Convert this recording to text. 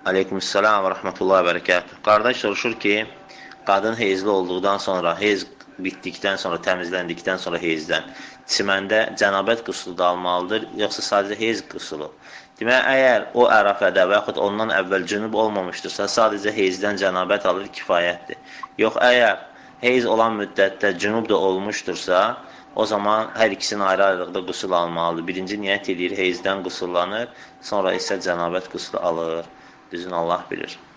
Aleykümselam və rəhmətullahi və bərəkatuhu. Qardaş soruşur ki, qadın heyzli olduqdan sonra, heyz bitdikdən sonra, təmizləndikdən sonra heyzdən çiməndə cənabət qüsulu da almalıdır, yoxsa sadəcə heyz qüsulu? Demək, əgər o ərəfədə və yaxud ondan əvvəl cünub olmamışdırsa, sadəcə heyzdən cənabət alır, kifayətdir. Yox, əgər heyz olan müddətdə cünub da olmuşdursa, o zaman hər ikisinin ayrı-ayrılıqda qüsul almalıdır. Birinci niyyət edir, heyzdən qüsullanır, sonra isə cənabət qüsulu alır. Düzün Allah bilir.